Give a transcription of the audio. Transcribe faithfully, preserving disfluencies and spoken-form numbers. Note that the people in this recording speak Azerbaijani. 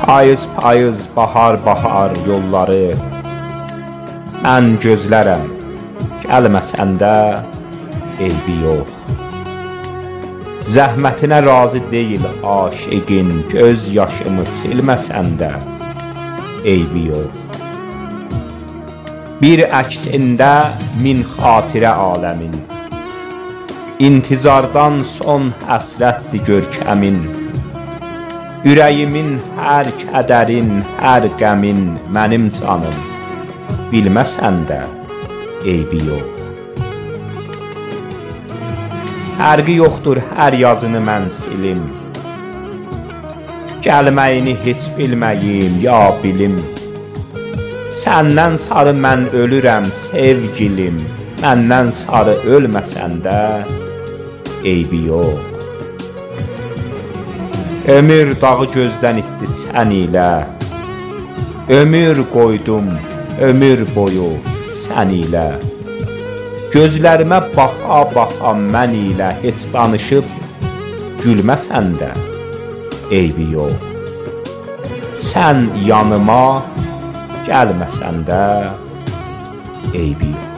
Payız payız, bahar bahar yolları mən gözlərəm, gəlməsəndə eybi yox. Zəhmətinə razı deyil aşiqin, göz yaşımı silməsəndə eybi yox. Bir əksində min xatirə aləmin, İntizardan son həsrətdir görkəmin. Ürəyimin hər kədərin, hər qəmin mənim canım, bilməsən də eybi yox. Fərqi yoxdur hər yazını mən silim, gəlməyini heç bilməyim ya bilim. Səndən sarı mən ölürəm sevgilim, məndən sarı ölməsən də eybi yox. Ömür dağı gözdən itdi sən ilə, ömür qoydum ömür boyu sən ilə. Gözlərimə baxa-baxa mən ilə heç danışıb gülməsən də eybi yox. Sən yanıma gəlməsən də eybi yox.